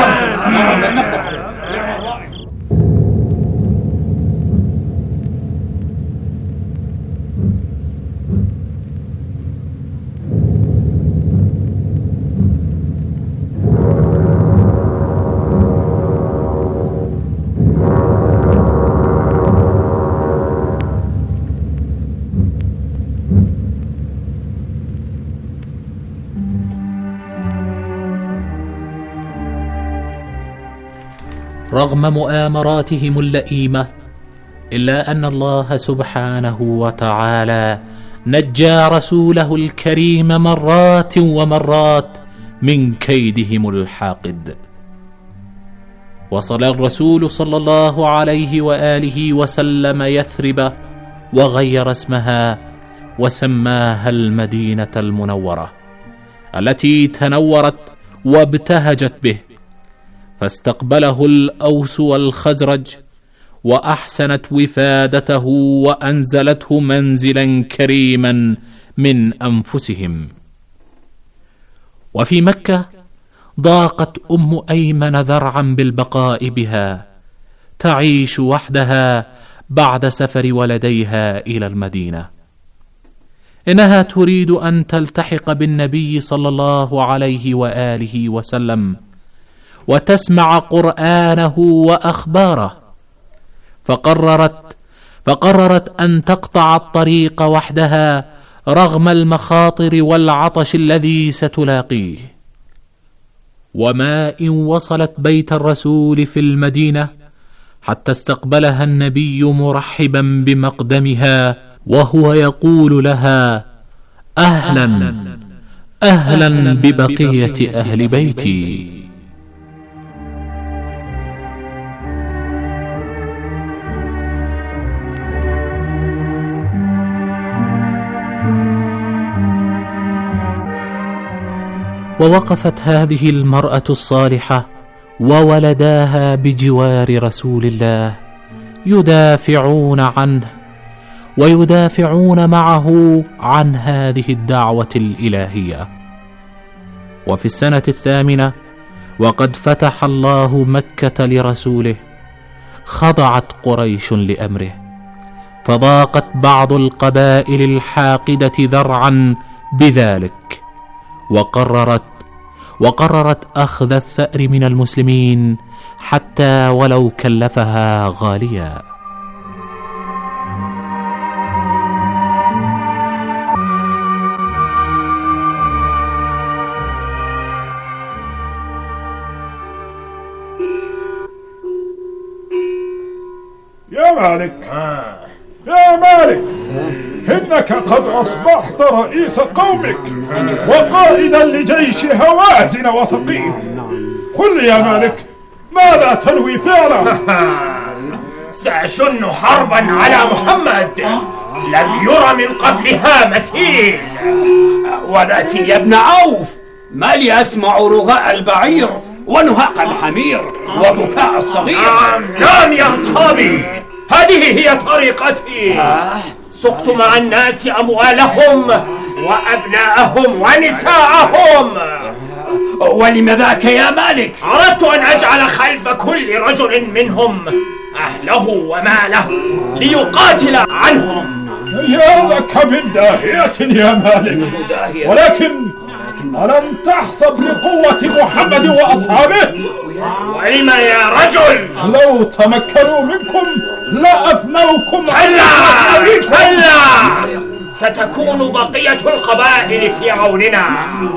[SPEAKER 18] رغم مؤامراتهم اللئيمة إلا أن الله سبحانه وتعالى نجى رسوله الكريم مرات ومرات من كيدهم الحاقد. وصل الرسول صلى الله عليه وآله وسلم يثرب وغير اسمها وسماها المدينة المنورة التي تنورت وابتهجت به، فاستقبله الأوس والخزرج وأحسنت وفادته وأنزلته منزلا كريما من أنفسهم. وفي مكة ضاقت أم أيمن ذرعا بالبقاء بها، تعيش وحدها بعد سفر ولديها إلى المدينة. إنها تريد أن تلتحق بالنبي صلى الله عليه وآله وسلم وتسمع قرآنه وأخباره، فقررت فقررت أن تقطع الطريق وحدها رغم المخاطر والعطش الذي ستلاقيه. وما إن وصلت بيت الرسول في المدينة حتى استقبلها النبي مرحبا بمقدمها وهو يقول لها: أهلا أهلا ببقية أهل بيتي. ووقفت هذه المرأة الصالحة وولداها بجوار رسول الله يدافعون عنه ويدافعون معه عن هذه الدعوة الإلهية. وفي السنة الثامنة وقد فتح الله مكة لرسوله خضعت قريش لأمره، فضاقت بعض القبائل الحاقدة ذرعا بذلك، وقررت وقررت أخذ الثأر من المسلمين حتى ولو كلفها غاليا.
[SPEAKER 22] يا مالك، آه. يا مالك، إنك قد أصبحت رئيس قومك وقائدا لجيش هوازن وثقيف. قل لي يا مالك، ماذا تنوي فعله؟
[SPEAKER 19] سأشن حربا على محمد لم ير من قبلها مثيل. ولكن يا ابن عوف، ما لي أسمع رغاء البعير ونهاق الحمير وبكاء الصغير؟ نعم نعم يا أصحابي، هذه هي طريقتي. سقت مع الناس أموالهم وأبناءهم ونساءهم. ولم ذاك يا مالك؟ أردت أن أجعل خلف كل رجل منهم أهله وماله ليقاتل عنهم.
[SPEAKER 22] يا لك من داهية يا مالك، ولكن ألم تحسب لقوة محمد وأصحابه؟
[SPEAKER 19] ولم يا رجل؟
[SPEAKER 22] لو تمكنوا منكم لأفنوكم.
[SPEAKER 19] كلا كلا، ستكون بقية القبائل في عوننا.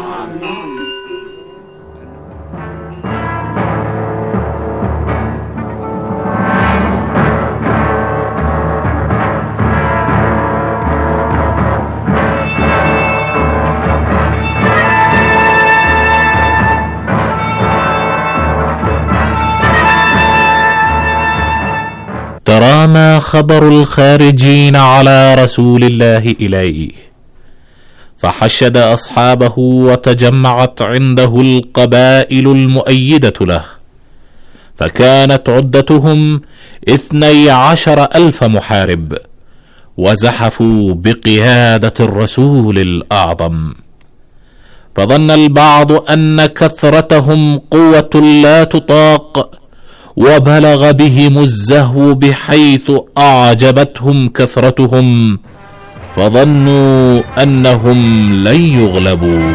[SPEAKER 18] ترامى خبر الخارجين على رسول الله إليه، فحشد أصحابه وتجمعت عنده القبائل المؤيدة له، فكانت عدتهم اثني عشر ألف محارب، وزحفوا بقيادة الرسول الأعظم. فظن البعض أن كثرتهم قوة لا تطاق، وبلغ بهم الزهو بحيث أعجبتهم كثرتهم، فظنوا أنهم لن يغلبوا.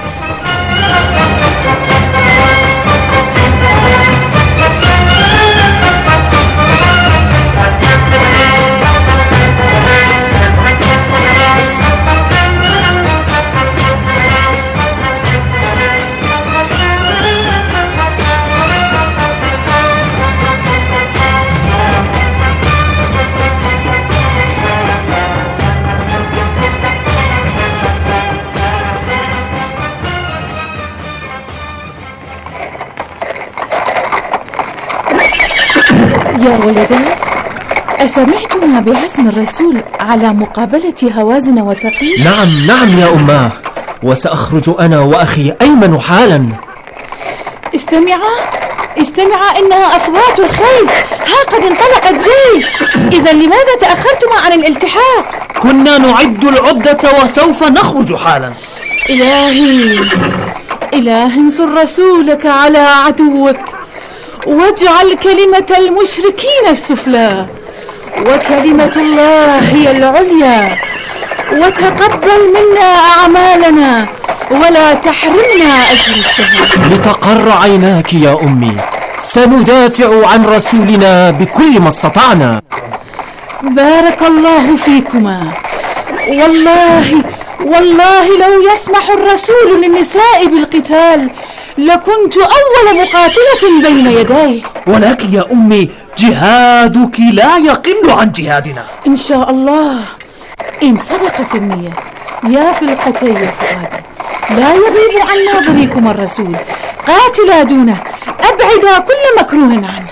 [SPEAKER 1] يا ولدي، أسمعتما بعزم الرسول على مقابلة هوازن وثقيف؟
[SPEAKER 4] نعم نعم يا أماه، وسأخرج أنا وأخي أيمن حالا.
[SPEAKER 1] استمعا استمعا، إنها أصوات الخيل، ها قد انطلق الجيش. إذا لماذا تأخرتما عن الالتحاق؟
[SPEAKER 4] كنا نعد العدة وسوف نخرج حالا.
[SPEAKER 1] إلهي إلهي، انصر رسولك على عدوك، واجعل كلمة المشركين السفلى وكلمة الله هي العليا، وتقبل منا أعمالنا ولا تحرمنا أجر الشهيد.
[SPEAKER 4] لتقر عيناك يا أمي، سندافع عن رسولنا بكل ما استطعنا.
[SPEAKER 1] بارك الله فيكما. والله والله لو يسمح الرسول للنساء بالقتال لكنت أول مقاتلة بين يديه.
[SPEAKER 4] ولكن يا أمي، جهادك لا يقل عن جهادنا
[SPEAKER 1] إن شاء الله. إن صدقت النية يا فلقتي فؤادي، لا يغيب عن ناظريكم الرسول. قاتلا دونه، أبعدا كل مكروه عنه.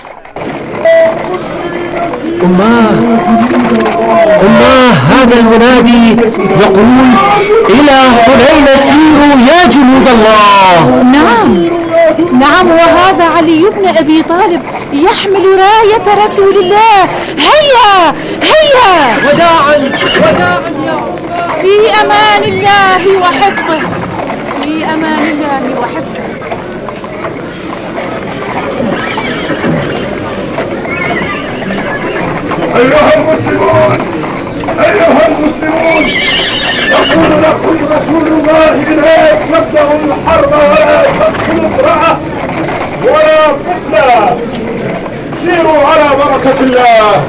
[SPEAKER 4] أماه أماه، هذا المنادي يقول: إلى حنين سيروا يا جنود الله.
[SPEAKER 1] نعم نعم، وهذا علي بن أبي طالب يحمل راية رسول الله. هيا هيا،
[SPEAKER 4] وداعا وداعا يا
[SPEAKER 1] في أمان الله وحفظه، في أمان الله وحفظه.
[SPEAKER 22] أيها المسلمون أيها المسلمون، يقول لكم رسول الله: إليك تبدأ الحرب ولا تدخل امرأة ولا طفلا، سيروا على بركة الله.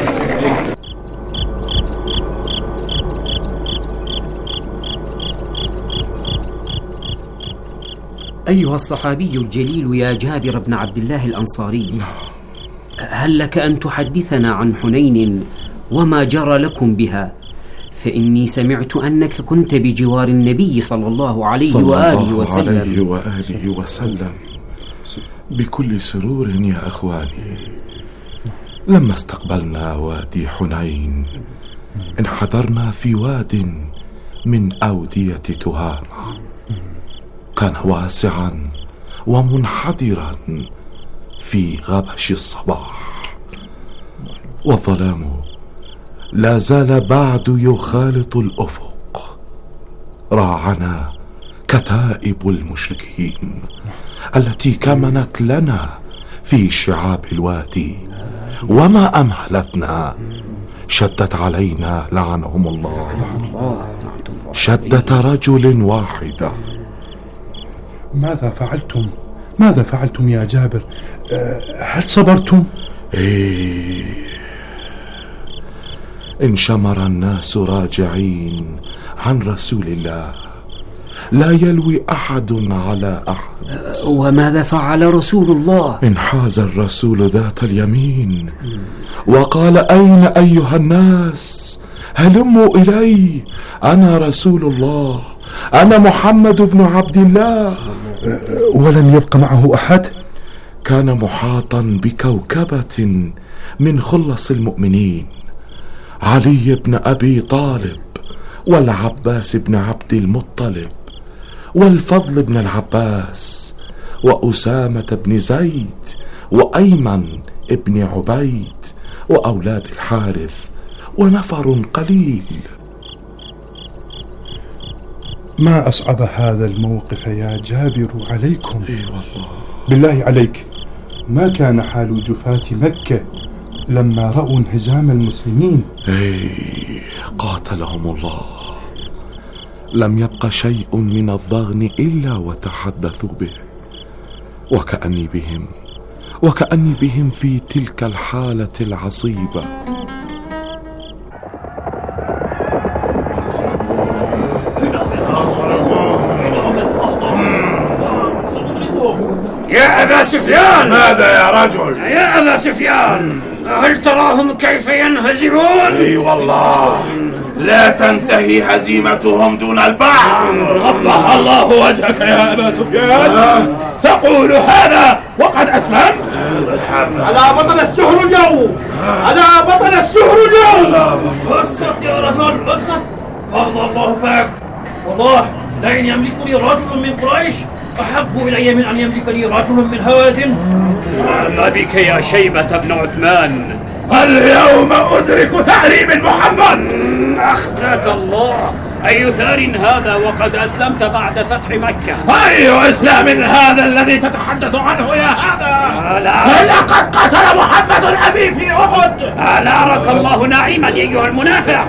[SPEAKER 23] أيها الصحابي الجليل يا جابر بن عبد الله الأنصاري، هل لك أن تحدثنا عن حنين وما جرى لكم بها، فإني سمعت أنك كنت بجوار النبي صلى الله عليه
[SPEAKER 3] صلى
[SPEAKER 23] وآله
[SPEAKER 3] الله
[SPEAKER 23] وسلم
[SPEAKER 3] عليه وآله وسلم بكل سرور يا أخواني. لما استقبلنا وادي حنين انحدرنا في واد من أودية تهامة، كان واسعا ومنحدرا في غبش الصباح، والظلام لا زال بعد يخالط الأفق. راعنا كتائب المشركين التي كمنت لنا في شعاب الوادي، وما أمهلتنا، شدت علينا لعنهم الله شدة رجل واحدة.
[SPEAKER 5] ماذا فعلتم؟ ماذا فعلتم يا جابر؟ هل صبرتم؟
[SPEAKER 3] إيه، انشمر الناس راجعين عن رسول الله، لا يلوي أحد على أحد.
[SPEAKER 23] وماذا فعل رسول الله؟
[SPEAKER 3] انحاز الرسول ذات اليمين وقال: أين أيها الناس؟ هلموا إلي، أنا رسول الله، أنا محمد بن عبد الله.
[SPEAKER 5] ولم يبق معه أحد؟
[SPEAKER 3] كان محاطا بكوكبة من خلص المؤمنين، علي بن أبي طالب، والعباس بن عبد المطلب، والفضل بن العباس، وأسامة بن زيد، وأيمن بن عبيد، وأولاد الحارث، ونفر قليل.
[SPEAKER 5] ما أصعب هذا الموقف يا جابر عليكم؟
[SPEAKER 3] إيه والله.
[SPEAKER 5] بالله عليك، ما كان حال جفاة مكة لما رأوا انهزام المسلمين؟
[SPEAKER 3] إيه، قاتلهم الله، لم يبق شيء من الضغن إلا وتحدثوا به، وكأني بهم وكأني بهم في تلك الحالة العصيبة.
[SPEAKER 19] يا أبا سفيان!
[SPEAKER 21] ماذا يا رجل؟
[SPEAKER 19] يا أبا سفيان، هل تراهم كيف ينهزمون؟
[SPEAKER 21] اي والله، لا تنتهي هزيمتهم دون البحر.
[SPEAKER 19] ربح الله وجهك يا أبا سفيان، تقول هذا وقد أسلم؟ ألا بطل السحر اليوم، ألا بطل السحر اليوم. اسكت يا رجل، اسكت، فرض الله فاك. والله لئن يملك لي رجل من قريش أحب إلي من أن يملك لي رجل من هوازن.
[SPEAKER 6] ما بك يا شيبة بن عثمان؟
[SPEAKER 19] اليوم أدرك ثأري من محمد.
[SPEAKER 6] أخزاك الله، أي ثار هذا وقد أسلمت بعد فتح مكة؟
[SPEAKER 19] أي إسلام هذا الذي تتحدث عنه يا هذا؟ لقد قتل محمد أبي في أحد.
[SPEAKER 6] ألارك الله ناعما أيها المنافق.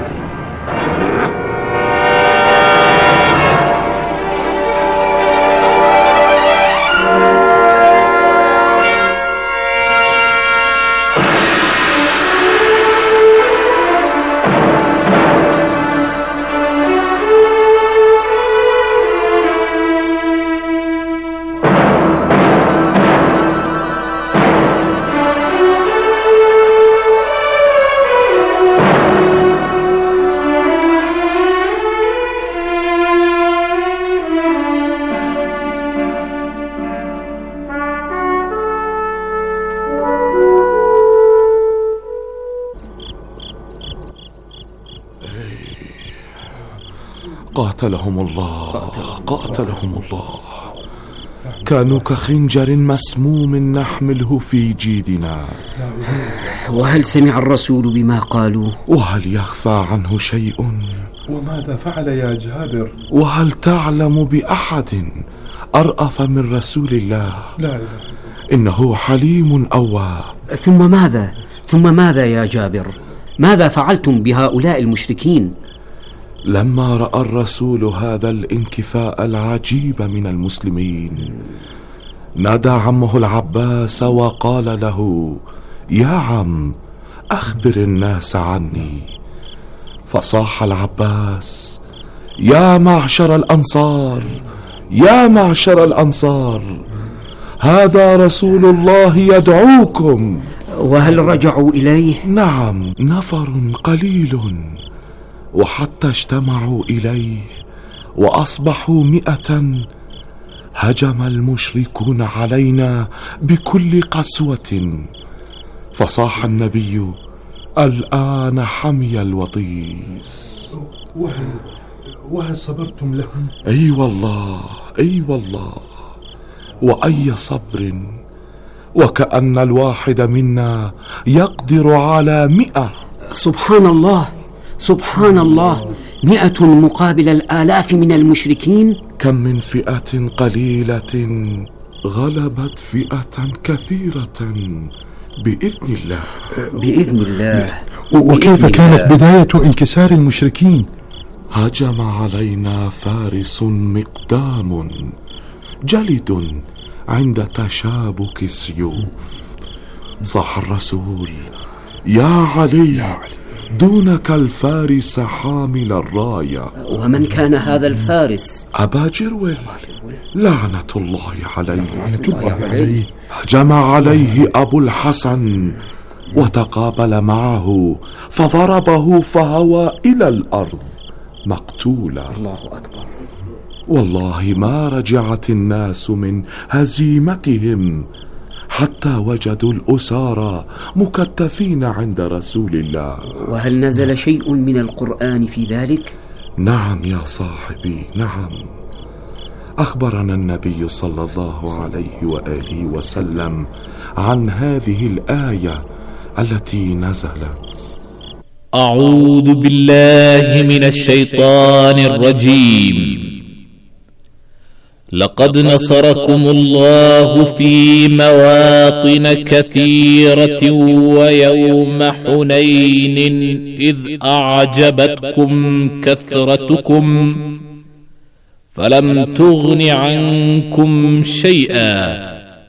[SPEAKER 3] قاتلهم الله، قاتلهم الله. كانوا كخنجر مسموم نحمله في جيدنا.
[SPEAKER 23] وهل سمع الرسول بما قالوا؟
[SPEAKER 3] وهل يخفى عنه شيء؟
[SPEAKER 5] وماذا فعل يا جابر؟
[SPEAKER 3] وهل تعلم بأحد أرأف من رسول الله؟
[SPEAKER 5] لا لا.
[SPEAKER 3] إنه حليم أواب.
[SPEAKER 23] ثم ماذا؟ ثم ماذا يا جابر؟ ماذا فعلتم بهؤلاء المشركين؟
[SPEAKER 3] لما رأى الرسول هذا الانكفاء العجيب من المسلمين، نادى عمه العباس وقال له: يا عم، أخبر الناس عني. فصاح العباس: يا معشر الأنصار، يا معشر الأنصار، هذا رسول الله يدعوكم.
[SPEAKER 23] وهل رجعوا إليه؟
[SPEAKER 3] نعم، نفر قليل، وحتى اجتمعوا إليه وأصبحوا مئة هجم المشركون علينا بكل قسوة، فصاح النبي: الآن حمي الوطيس.
[SPEAKER 5] وهل, وهل صبرتم لهم؟
[SPEAKER 3] أي والله، أي والله، وأي صبر، وكأن الواحد منا يقدر على مئة.
[SPEAKER 23] سبحان الله، سبحان الله، مئة مقابل الآلاف من المشركين.
[SPEAKER 3] كم من فئة قليلة غلبت فئة كثيرة بإذن الله.
[SPEAKER 23] بإذن الله.
[SPEAKER 5] وكيف
[SPEAKER 23] بإذن
[SPEAKER 5] كانت
[SPEAKER 23] الله.
[SPEAKER 5] بداية انكسار المشركين؟
[SPEAKER 3] هجم علينا فارس مقدام جلد عند تشابك السيوف. صاح الرسول: يا علي، دونك الفارس حامل الراية.
[SPEAKER 23] ومن كان هذا الفارس؟
[SPEAKER 3] أبا جرويل، لعنة الله عليه. هجم عليه أبو الحسن وتقابل معه فضربه فهوى إلى الأرض مقتولا.
[SPEAKER 23] الله أكبر.
[SPEAKER 3] والله ما رجعت الناس من هزيمتهم حتى وجدوا الأسارى مكتفين عند رسول الله.
[SPEAKER 23] وهل نزل شيء من القرآن في ذلك؟
[SPEAKER 3] نعم يا صاحبي، نعم. أخبرنا النبي صلى الله عليه وآله وسلم عن هذه الآية التي نزلت:
[SPEAKER 18] أعوذ بالله من الشيطان الرجيم. لقد نصركم الله في مواطن كثيرة ويوم حنين إذ أعجبتكم كثرتكم فلم تغن عنكم شيئا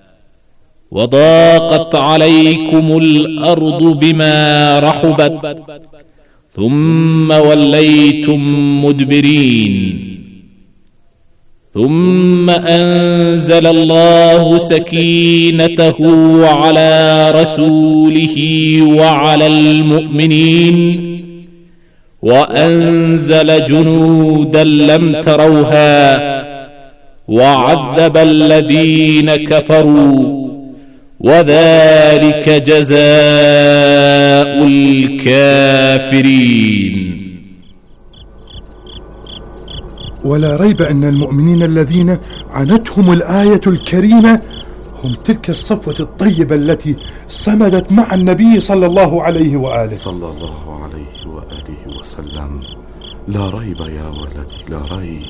[SPEAKER 18] وضاقت عليكم الأرض بما رحبت ثم وليتم مدبرين ثم أنزل الله سكينته على رسوله وعلى المؤمنين وأنزل جنودا لم تروها وعذب الذين كفروا وذلك جزاء الكافرين.
[SPEAKER 5] ولا ريب أن المؤمنين الذين عنتهم الآية الكريمة هم تلك الصفوة الطيبة التي صمدت مع النبي صلى الله عليه وآله
[SPEAKER 3] صلى الله عليه وآله وسلم. لا ريب يا ولدي، لا ريب.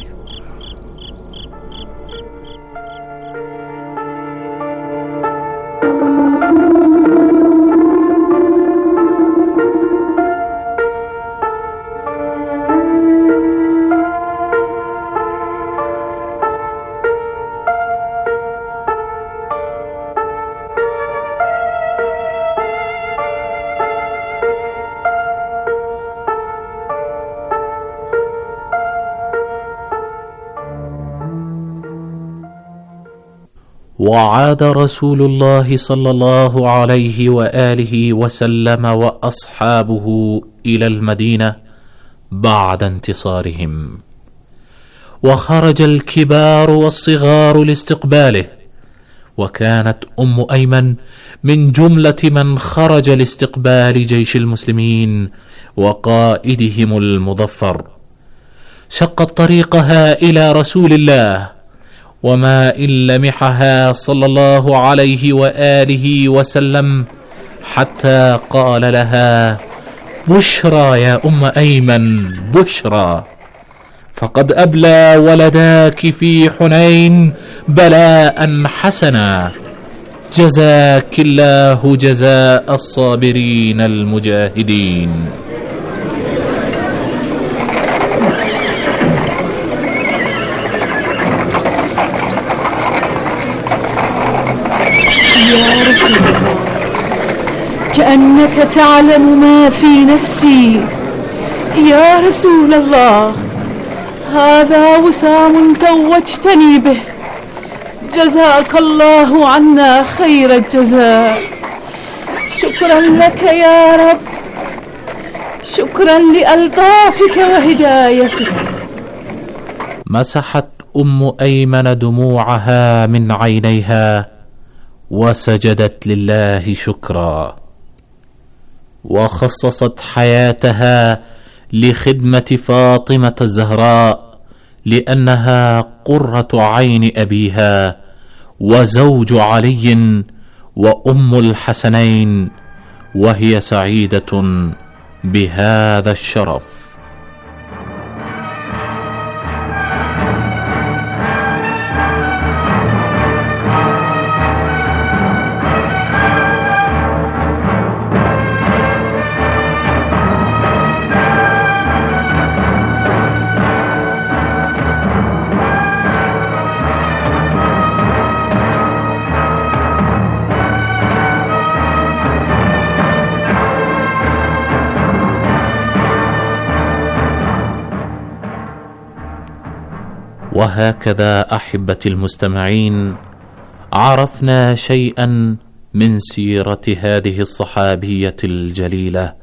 [SPEAKER 18] وعاد رسول الله صلى الله عليه وآله وسلم وأصحابه إلى المدينة بعد انتصارهم، وخرج الكبار والصغار لاستقباله، وكانت أم أيمن من جملة من خرج لاستقبال جيش المسلمين وقائدهم المظفر. شقت طريقها إلى رسول الله، وما إن لمحها صلى الله عليه وآله وسلم حتى قال لها: بشرى يا أم أيمن، بشرى، فقد أبلى ولداك في حنين بلاء حسنا، جزاك الله جزاء الصابرين المجاهدين.
[SPEAKER 1] يا رسول الله، كأنك تعلم ما في نفسي. يا رسول الله، هذا وسام توجتني به، جزاك الله عنا خير الجزاء. شكرا لك يا رب، شكرا لألطافك وهدايتك.
[SPEAKER 18] مسحت أم أيمن دموعها من عينيها وسجدت لله شكرا، وخصصت حياتها لخدمة فاطمة الزهراء لأنها قرة عين أبيها وزوج علي وأم الحسنين، وهي سعيدة بهذا الشرف. وهكذا أحبتي المستمعين عرفنا شيئا من سيرة هذه الصحابية الجليلة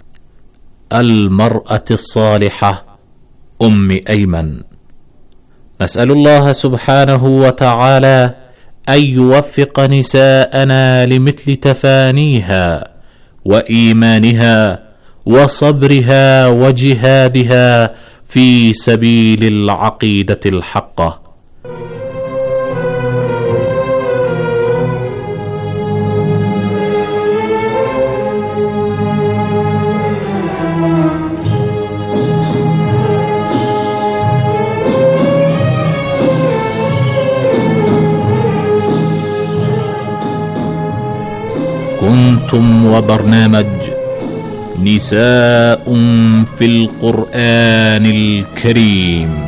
[SPEAKER 18] المرأة الصالحة أم أيمن. نسأل الله سبحانه وتعالى أن يوفق نساءنا لمثل تفانيها وإيمانها وصبرها وجهادها في سبيل العقيدة الحقة. كنتم وبرنامج نساء في القرآن الكريم.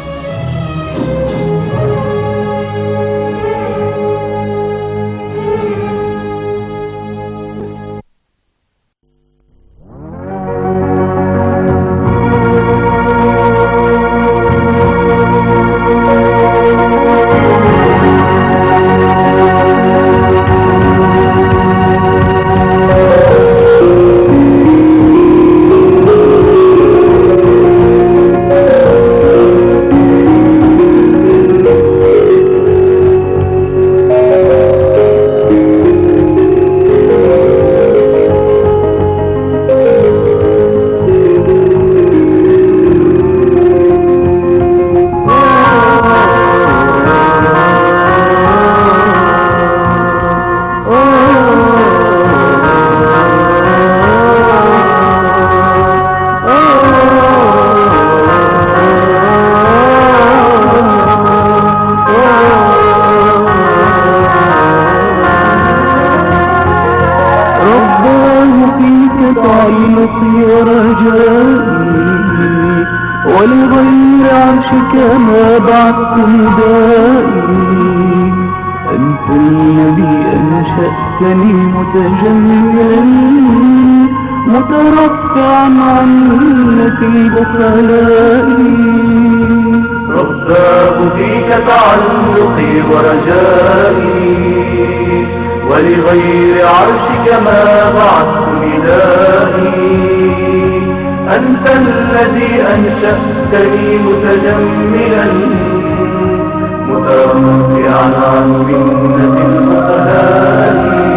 [SPEAKER 7] ولغير عرشك ما بعثت ندائي، أنت الذي أنشأتني متجملا مترفعا عن ملة البخلاء.
[SPEAKER 8] رباه فيك تعلقي ورجائي، ولغير عرشك ما بعثت ندائي، أنت الذي أنشأتني متجملا مترفعا عن منة البخلاء.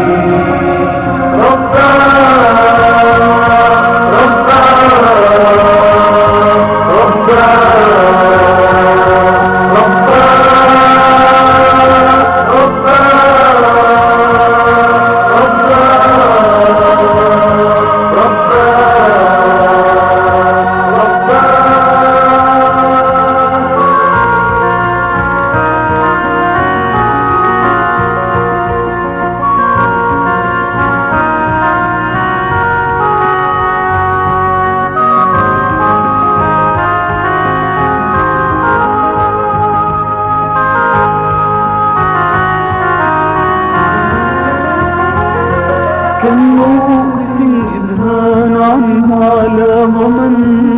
[SPEAKER 7] كالنور في الإذهان عنه على ضمن،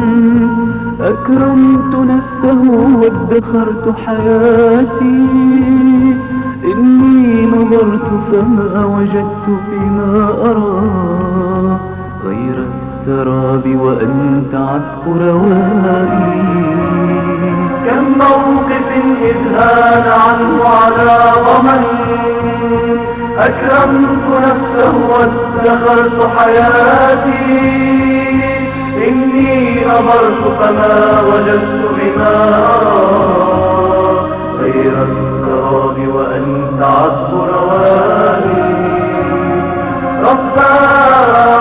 [SPEAKER 7] أكرمت نفسه وادخرت حياتي، إني نظرت فما وجدت فيما أرى غير السراب وأنت عذب روائي.
[SPEAKER 8] كم موقف إذ هان عنه على ضمن أكرمت نفسه وادخرت حياتي. إني نظرت فما وجدت بما أرى غير السراب وأنت عذب روائي. رباه